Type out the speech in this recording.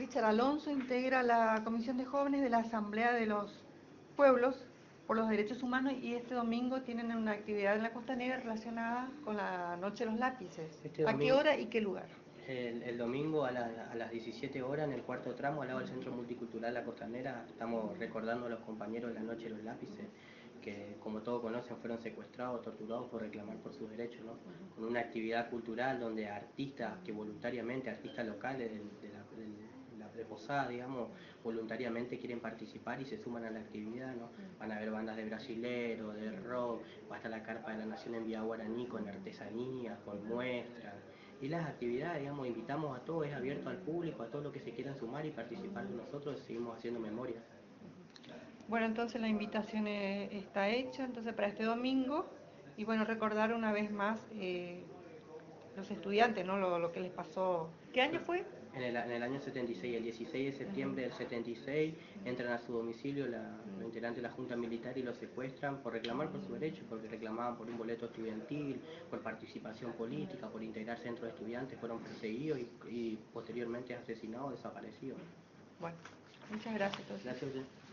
Richard Alonso integra la Comisión de Jóvenes de la Asamblea de los Pueblos por los Derechos Humanos y este domingo tienen una actividad en la Costanera relacionada con la Noche de los Lápices. ¿A qué hora y qué lugar? El domingo a las 17 horas en el cuarto tramo, al lado del Centro Multicultural La Costanera, estamos recordando a los compañeros de la Noche de los Lápices, que como todos conocen fueron secuestrados, torturados por reclamar por sus derechos, ¿no? Con una actividad cultural donde artistas que voluntariamente, artistas locales de Posada, digamos, voluntariamente quieren participar y se suman a la actividad, ¿no? Van a haber bandas de brasilero, de rock, va a estar la Carpa de la Nación en Vía Guaraní con artesanías, con muestras. Y las actividades, digamos, invitamos a todos, es abierto al público, a todos los que se quieran sumar y participar con nosotros, seguimos haciendo memoria. Bueno, entonces la invitación está hecha entonces para este domingo y bueno, recordar una vez más los estudiantes, ¿no? Lo que les pasó. ¿Qué año fue? En el año 76, el 16 de septiembre del 76, entran a su domicilio los integrantes de la Junta Militar y los secuestran por reclamar por su derecho, porque reclamaban por un boleto estudiantil, por participación política, por integrar centros de estudiantes, fueron perseguidos y posteriormente asesinados, desaparecidos. Bueno, muchas gracias. Gracias a usted.